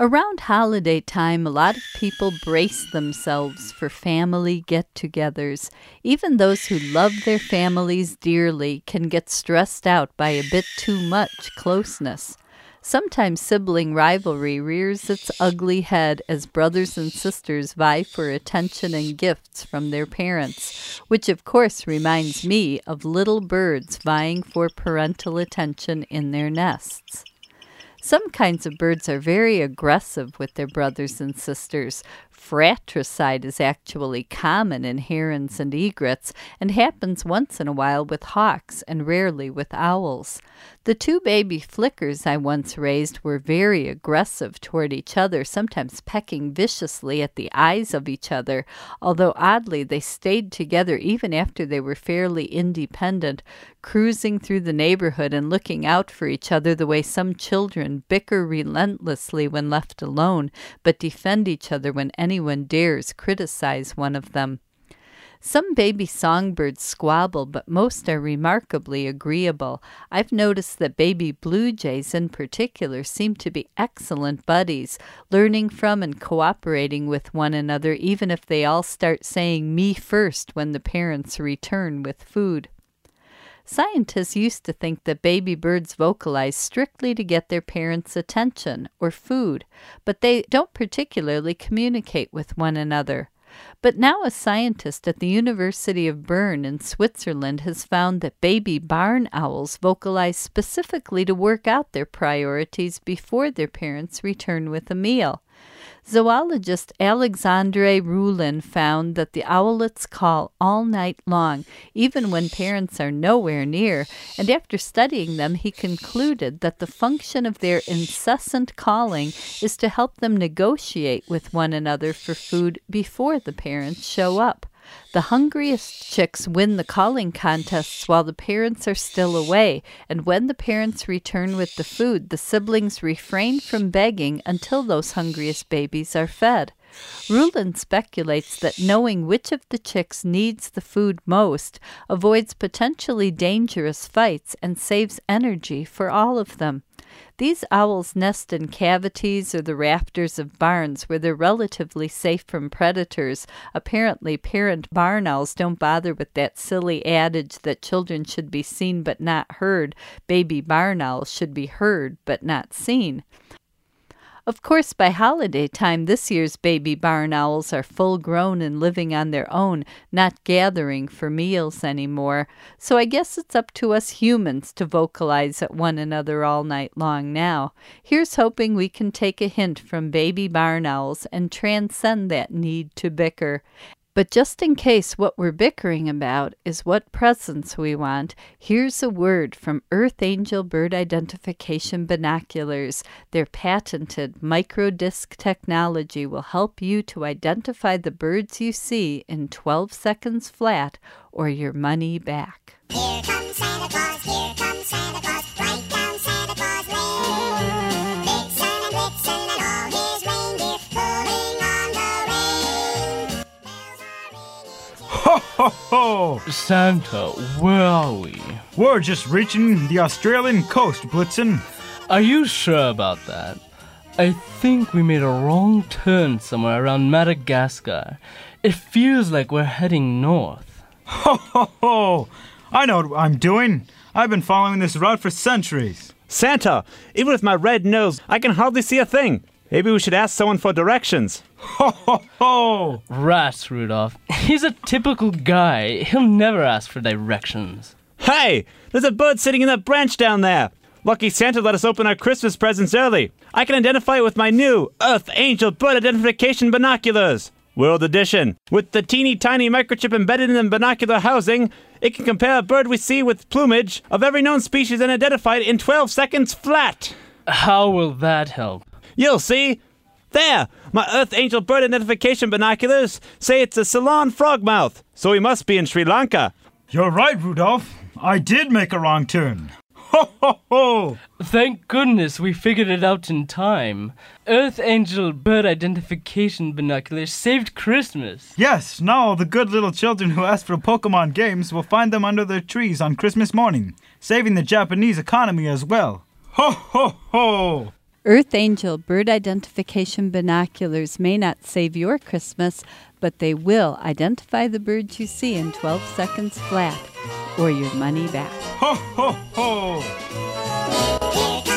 Around holiday time, a lot of people brace themselves for family get-togethers. Even those who love their families dearly can get stressed out by a bit too much closeness. Sometimes sibling rivalry rears its ugly head as brothers and sisters vie for attention and gifts from their parents, which of course reminds me of little birds vying for parental attention in their nests. Some kinds of birds are very aggressive with their brothers and sisters. Fratricide is actually common in herons and egrets and happens once in a while with hawks and rarely with owls. The two baby flickers I once raised were very aggressive toward each other, sometimes pecking viciously at the eyes of each other, although oddly they stayed together even after they were fairly independent, cruising through the neighborhood and looking out for each other the way some children bicker relentlessly when left alone, but defend each other when anyone dares criticize one of them. Some baby songbirds squabble, but most are remarkably agreeable. I've noticed that baby blue jays in particular seem to be excellent buddies, learning from and cooperating with one another, even if they all start saying me first when the parents return with food. Scientists used to think that baby birds vocalize strictly to get their parents' attention or food, but they don't particularly communicate with one another. But now a scientist at the University of Bern in Switzerland has found that baby barn owls vocalize specifically to work out their priorities before their parents return with a meal. Zoologist Alexandre Roulin found that the owlets call all night long, even when parents are nowhere near, and after studying them, he concluded that the function of their incessant calling is to help them negotiate with one another for food before the parents show up. The hungriest chicks win the calling contests while the parents are still away, and when the parents return with the food, the siblings refrain from begging until those hungriest babies are fed. Rulin speculates that knowing which of the chicks needs the food most avoids potentially dangerous fights and saves energy for all of them. These owls nest in cavities or the rafters of barns where they're relatively safe from predators. Apparently, parent barn owls don't bother with that silly adage that children should be seen but not heard. Baby barn owls should be heard but not seen. Of course, by holiday time, this year's baby barn owls are full grown and living on their own, not gathering for meals anymore. So I guess it's up to us humans to vocalize at one another all night long now. Here's hoping we can take a hint from baby barn owls and transcend that need to bicker. But just in case what we're bickering about is what presents we want, here's a word from Earth Angel Bird Identification Binoculars. Their patented microdisc technology will help you to identify the birds you see in 12 seconds flat or your money back. Here comes Santa Claus, here comes Santa Claus, right down Santa Claus Lane. Vixen and Blitzen and all his reindeer pulling on the rein. Ho, ho, ho! Santa, where are we? We're just reaching the Australian coast, Blitzen. Are you sure about that? I think we made a wrong turn somewhere around Madagascar. It feels like we're heading north. Ho, ho, ho! I know what I'm doing. I've been following this route for centuries. Santa, even with my red nose, I can hardly see a thing. Maybe we should ask someone for directions. Ho, ho, ho! Rats, Rudolph. He's a typical guy. He'll never ask for directions. Hey, there's a bird sitting in that branch down there. Lucky Santa let us open our Christmas presents early. I can identify it with my new Earth Angel Bird Identification Binoculars. World Edition. With the teeny tiny microchip embedded in the binocular housing, it can compare a bird we see with plumage of every known species and identify it in 12 seconds flat. How will that help? You'll see. There! My Earth Angel Bird Identification Binoculars say it's a Ceylon frogmouth, so we must be in Sri Lanka. You're right, Rudolph. I did make a wrong turn. Ho, ho, ho! Thank goodness we figured it out in time. Earth Angel Bird Identification Binoculars saved Christmas. Yes, now all the good little children who ask for Pokemon games will find them under their trees on Christmas morning, saving the Japanese economy as well. Ho, ho, ho! Earth Angel bird identification binoculars may not save your Christmas, but they will identify the birds you see in 12 seconds flat, or your money back. Ho, ho, ho! Here